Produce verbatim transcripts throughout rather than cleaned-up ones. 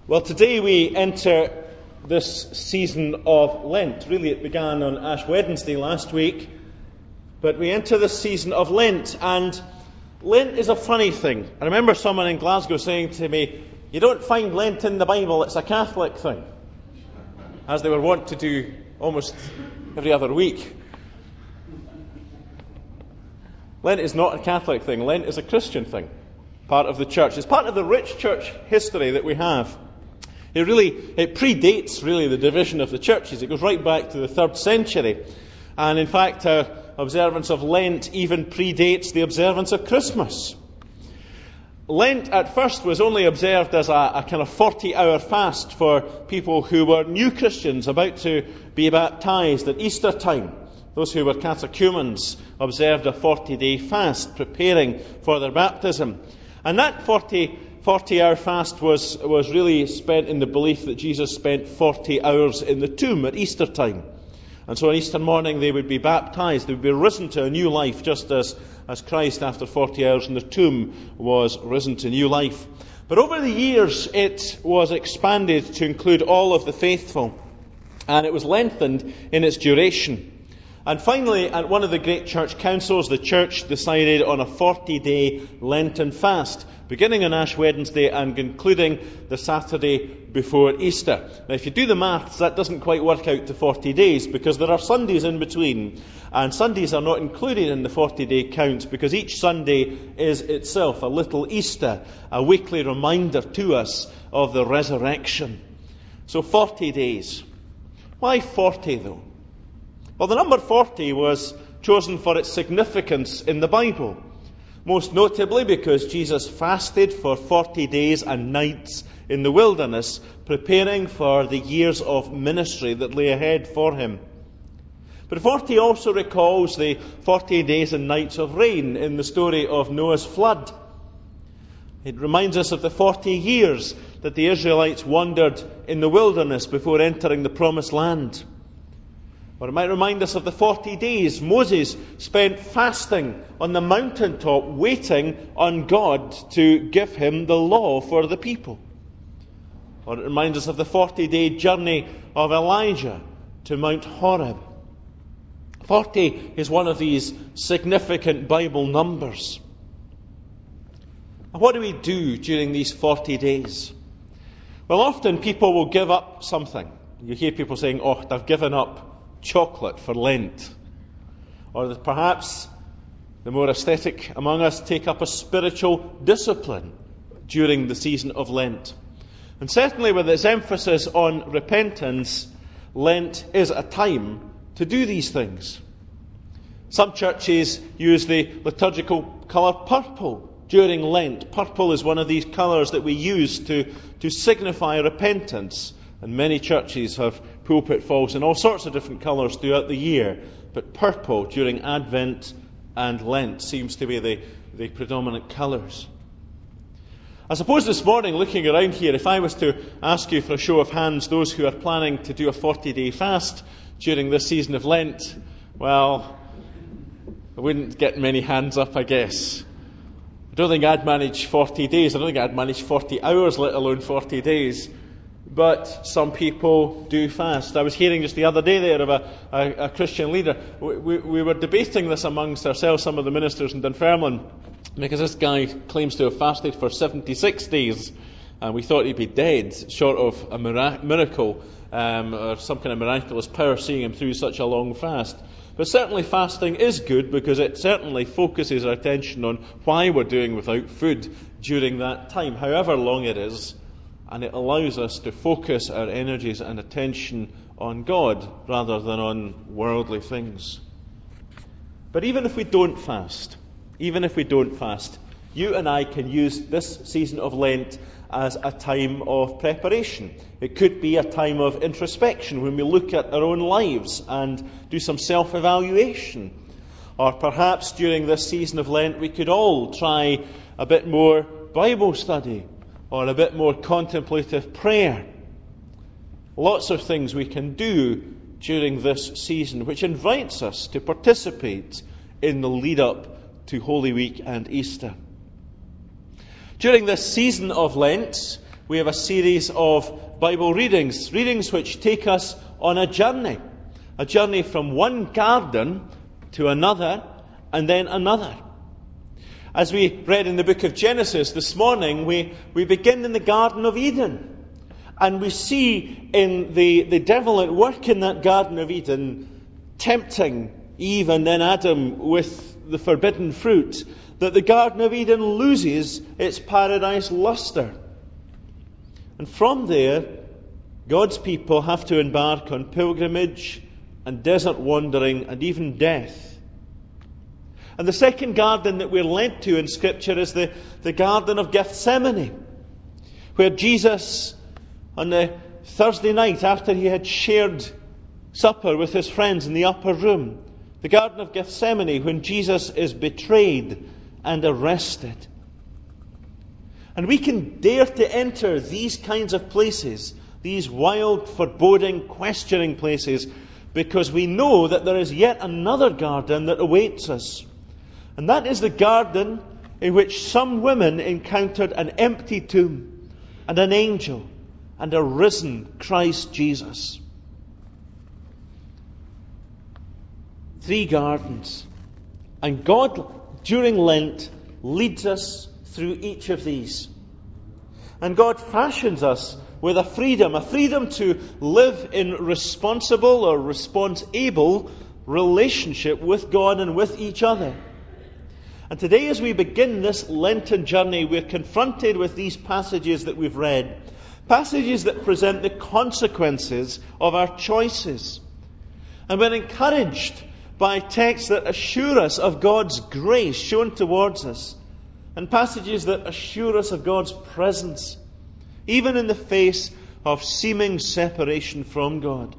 Well, today we enter this season of Lent. Really, it began on Ash Wednesday last week, but we enter this season of Lent, and Lent is a funny thing. I remember someone in Glasgow saying to me, "You don't find Lent in the Bible, it's a Catholic thing," as they were wont to do almost every other week. Lent is not a Catholic thing. Lent is a Christian thing, part of the church. It's part of the rich church history that we have. It really, it predates really the division of the churches. It goes right back to the third century. And in fact, our observance of Lent even predates the observance of Christmas. Lent at first was only observed as a, a kind of forty-hour fast for people who were new Christians about to be baptized at Easter time. Those who were catechumens observed a forty-day fast, preparing for their baptism. And that forty forty-hour fast was, was really spent in the belief that Jesus spent forty hours in the tomb at Easter time. And so on Easter morning they would be baptized, they would be risen to a new life, just as, as Christ, after forty hours in the tomb, was risen to new life. But over the years it was expanded to include all of the faithful, and it was lengthened in its duration. And finally, at one of the great church councils, the church decided on a forty-day Lenten fast, beginning on Ash Wednesday and concluding the Saturday before Easter. Now, if you do the maths, that doesn't quite work out to forty days, because there are Sundays in between. And Sundays are not included in the forty-day count, because each Sunday is itself a little Easter, a weekly reminder to us of the resurrection. So forty days. Why forty, though? Well, the number forty was chosen for its significance in the Bible. Most notably because Jesus fasted for forty days and nights in the wilderness, preparing for the years of ministry that lay ahead for him. But forty also recalls the forty days and nights of rain in the story of Noah's flood. It reminds us of the forty years that the Israelites wandered in the wilderness before entering the promised land. Or it might remind us of the forty days Moses spent fasting on the mountaintop, waiting on God to give him the law for the people. Or it reminds us of the forty-day journey of Elijah to Mount Horeb. Forty is one of these significant Bible numbers. And what do we do during these forty days? Well, often people will give up something. You hear people saying, "Oh, they've given up chocolate for Lent." Or that perhaps the more aesthetic among us take up a spiritual discipline during the season of Lent. And certainly with its emphasis on repentance, Lent is a time to do these things. Some churches use the liturgical colour purple during Lent. Purple is one of these colours that we use to, to signify repentance. And many churches have pulpit falls in all sorts of different colours throughout the year. But purple during Advent and Lent seems to be the, the predominant colours. I suppose this morning, looking around here, if I was to ask you for a show of hands, those who are planning to do a forty-day fast during this season of Lent, well, I wouldn't get many hands up, I guess. I don't think I'd manage forty days. I don't think I'd manage forty hours, let alone forty days. But some people do fast. I was hearing just the other day there of a, a, a Christian leader. We, we, we were debating this amongst ourselves, some of the ministers in Dunfermline, because this guy claims to have fasted for seventy-six days. And we thought he'd be dead, short of a mira- miracle um, or some kind of miraculous power seeing him through such a long fast. But certainly fasting is good, because it certainly focuses our attention on why we're doing without food during that time, however long it is. And it allows us to focus our energies and attention on God rather than on worldly things. But even if we don't fast, even if we don't fast, you and I can use this season of Lent as a time of preparation. It could be a time of introspection when we look at our own lives and do some self-evaluation. Or perhaps during this season of Lent we could all try a bit more Bible study, or a bit more contemplative prayer. Lots of things we can do during this season, which invites us to participate in the lead up to Holy Week and Easter. During this season of Lent, we have a series of Bible readings, readings which take us on a journey, a journey from one garden to another and then another. As we read in the book of Genesis this morning, we, we begin in the Garden of Eden. And we see in the, the devil at work in that Garden of Eden, tempting Eve and then Adam with the forbidden fruit, that the Garden of Eden loses its paradise luster. And from there, God's people have to embark on pilgrimage and desert wandering and even death. And the second garden that we're led to in Scripture is the, the Garden of Gethsemane, where Jesus, on the Thursday night after he had shared supper with his friends in the upper room, the Garden of Gethsemane, when Jesus is betrayed and arrested. And we can dare to enter these kinds of places, these wild, foreboding, questioning places, because we know that there is yet another garden that awaits us. And that is the garden in which some women encountered an empty tomb and an angel and a risen Christ Jesus. Three gardens. And God, during Lent, leads us through each of these. And God fashions us with a freedom, a freedom to live in responsible or response-able relationship with God and with each other. And today, as we begin this Lenten journey, we're confronted with these passages that we've read. Passages that present the consequences of our choices. And we're encouraged by texts that assure us of God's grace shown towards us. And passages that assure us of God's presence, even in the face of seeming separation from God.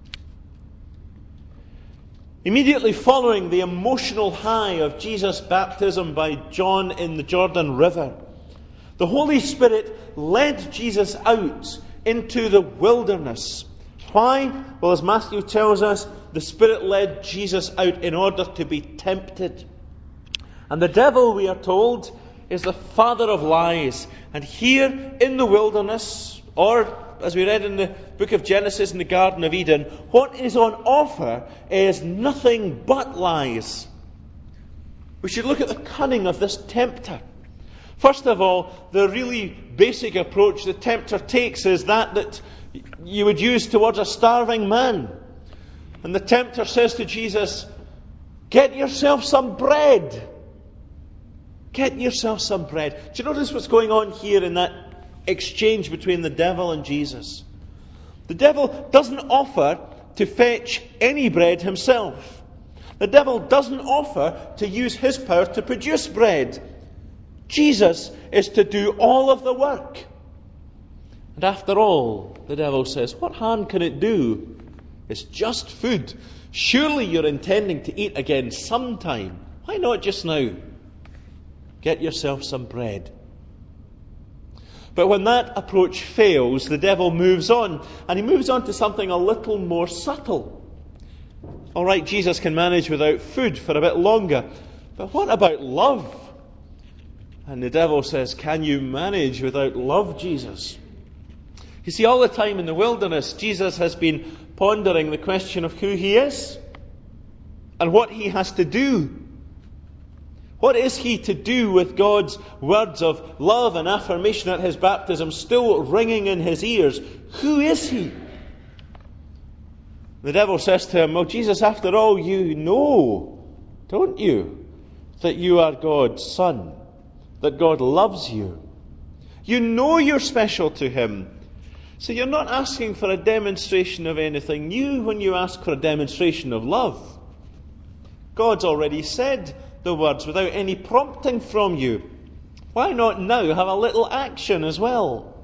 Immediately following the emotional high of Jesus' baptism by John in the Jordan River, the Holy Spirit led Jesus out into the wilderness. Why? Well, as Matthew tells us, the Spirit led Jesus out in order to be tempted. And the devil, we are told, is the father of lies. And here in the wilderness, or as we read in the book of Genesis in the Garden of Eden, what is on offer is nothing but lies. We should look at the cunning of this tempter. First of all, the really basic approach the tempter takes is that that you would use towards a starving man. And the tempter says to Jesus, "Get yourself some bread. Get yourself some bread." Do you notice what's going on here in that exchange between the devil and Jesus? The devil doesn't offer to fetch any bread himself. The devil doesn't offer to use his power to produce bread. Jesus is to do all of the work. And after all, the devil says, what harm can it do? It's just food. Surely you're intending to eat again sometime. Why not just now? Get yourself some bread. But when that approach fails, the devil moves on. And he moves on to something a little more subtle. All right, Jesus can manage without food for a bit longer. But what about love? And the devil says, can you manage without love, Jesus? You see, all the time in the wilderness, Jesus has been pondering the question of who he is and what he has to do. What is he to do with God's words of love and affirmation at his baptism still ringing in his ears? Who is he? The devil says to him, well, Jesus, after all, you know, don't you, that you are God's son, that God loves you. You know you're special to him. So you're not asking for a demonstration of anything new when you ask for a demonstration of love. God's already said the words without any prompting from you. Why not now have a little action as well?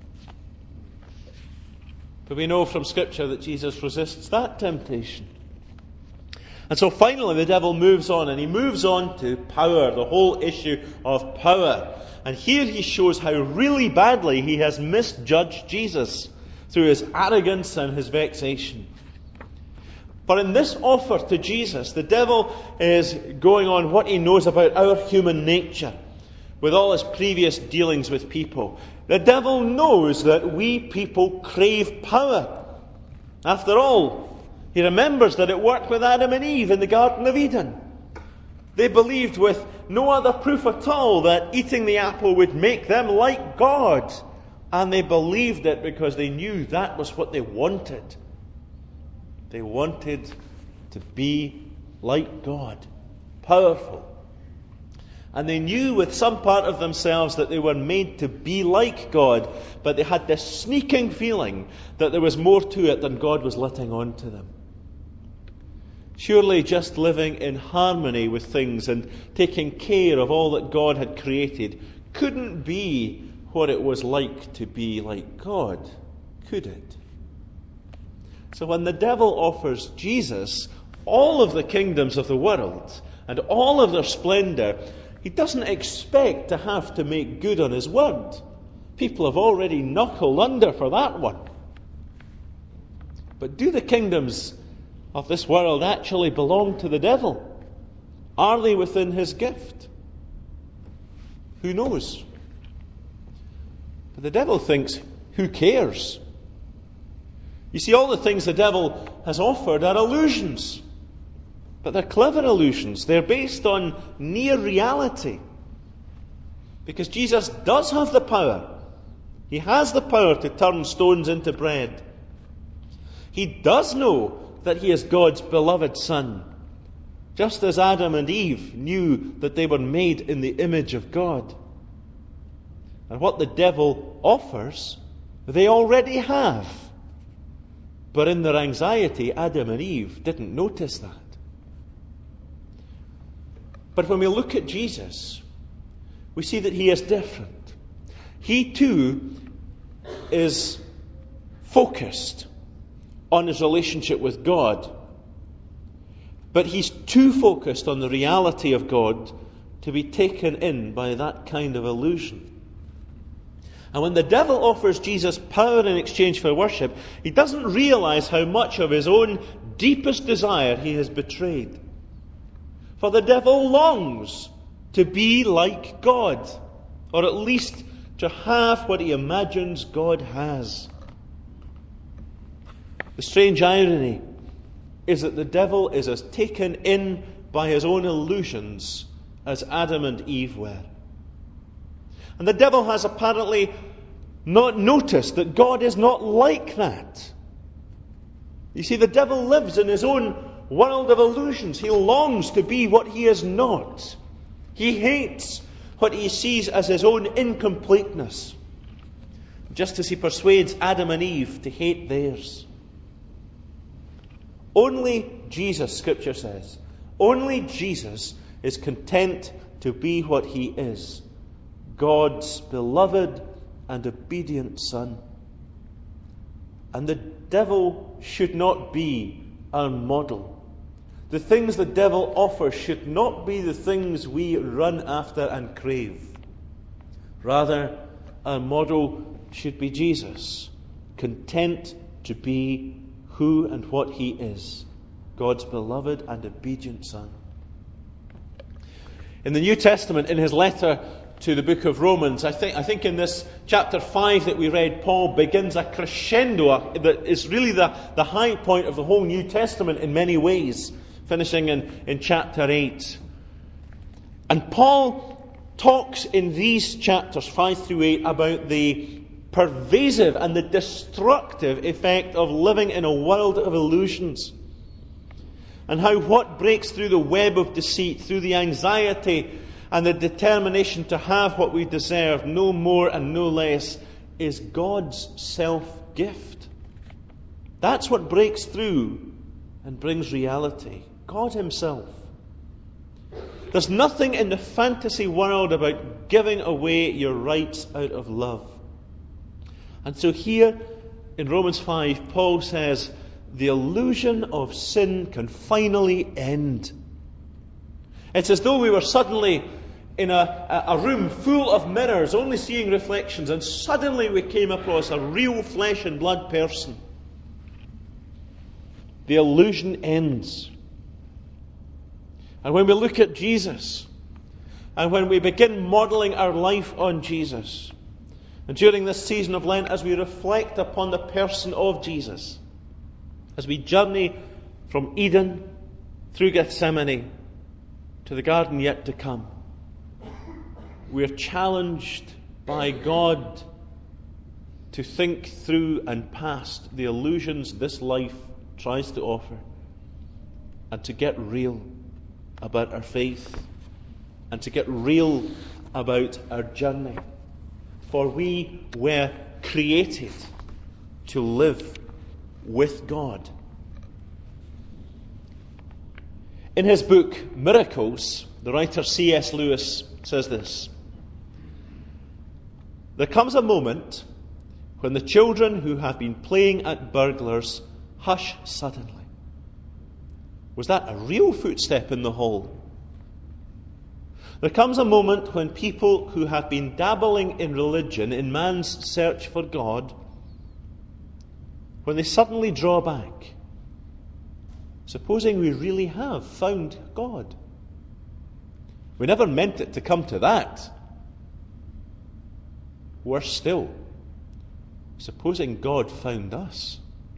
But we know from Scripture that Jesus resists that temptation. And so finally the devil moves on, and he moves on to power, the whole issue of power. And here he shows how really badly he has misjudged Jesus through his arrogance and his vexation. For in this offer to Jesus, the devil is going on what he knows about our human nature. with all his previous dealings with people. The devil knows that we people crave power. After all, he remembers that it worked with Adam and Eve in the Garden of Eden. They believed with no other proof at all that eating the apple would make them like God. And they believed it because they knew that was what they wanted. They wanted to be like God, powerful. And they knew with some part of themselves that they were made to be like God, but they had this sneaking feeling that there was more to it than God was letting on to them. Surely just living in harmony with things and taking care of all that God had created couldn't be what it was like to be like God, could it? So when the devil offers Jesus all of the kingdoms of the world and all of their splendor, he doesn't expect to have to make good on his word. People have already knuckled under for that one. But do the kingdoms of this world actually belong to the devil? Are they within his gift? Who knows? But the devil thinks, who cares? You see, all the things the devil has offered are illusions. But they're clever illusions. They're based on near reality. Because Jesus does have the power. He has the power to turn stones into bread. He does know that he is God's beloved Son. Just as Adam and Eve knew that they were made in the image of God. And what the devil offers, they already have. But in their anxiety, Adam and Eve didn't notice that. But when we look at Jesus, we see that he is different. He too is focused on his relationship with God. But he's too focused on the reality of God to be taken in by that kind of illusion. And when the devil offers Jesus power in exchange for worship, he doesn't realize how much of his own deepest desire he has betrayed. For the devil longs to be like God, or at least to have what he imagines God has. The strange irony is that the devil is as taken in by his own illusions as Adam and Eve were. And the devil has apparently not noticed that God is not like that. You see, the devil lives in his own world of illusions. He longs to be what he is not. He hates what he sees as his own incompleteness, just as he persuades Adam and Eve to hate theirs. Only Jesus, Scripture says, only Jesus is content to be what he is, God's beloved and obedient Son. And the devil should not be our model. The things the devil offers should not be the things we run after and crave. Rather, our model should be Jesus, content to be who and what he is, God's beloved and obedient Son. In the New Testament, in his letter to the book of Romans, I think I think in this chapter five that we read, Paul begins a crescendo that is really the, the high point of the whole New Testament in many ways, finishing in, in chapter eight. And Paul talks in these chapters five through eight about the pervasive and the destructive effect of living in a world of illusions. And how what breaks through the web of deceit, through the anxiety and the determination to have what we deserve, no more and no less, is God's self-gift. That's what breaks through and brings reality. God himself. There's nothing in the fantasy world about giving away your rights out of love. And so here in Romans five, Paul says, the illusion of sin can finally end. It's as though we were suddenly in a, a room full of mirrors, only seeing reflections, and suddenly we came across a real flesh and blood person. The illusion ends. And when we look at Jesus, And when we begin modelling our life on Jesus, and during this season of Lent, as we reflect upon the person of Jesus, as we journey from Eden through Gethsemane to the garden yet to come, we are challenged by God to think through and past the illusions this life tries to offer, and to get real about our faith, and to get real about our journey. For we were created to live with God. In his book, Miracles, the writer C S Lewis says this: "There comes a moment when the children who have been playing at burglars hush suddenly. Was that a real footstep in the hall? There comes a moment when people who have been dabbling in religion, in man's search for God, when they suddenly draw back, supposing we really have found God. We never meant it to come to that. Worse still, supposing God found us.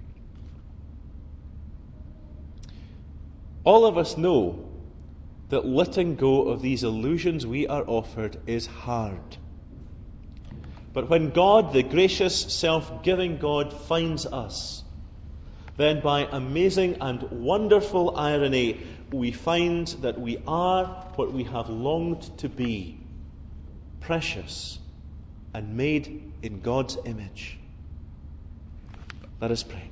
All of us know that letting go of these illusions we are offered is hard. But when God, the gracious, self-giving God, finds us, then by amazing and wonderful irony, we find that we are what we have longed to be, precious and made in God's image. Let us pray.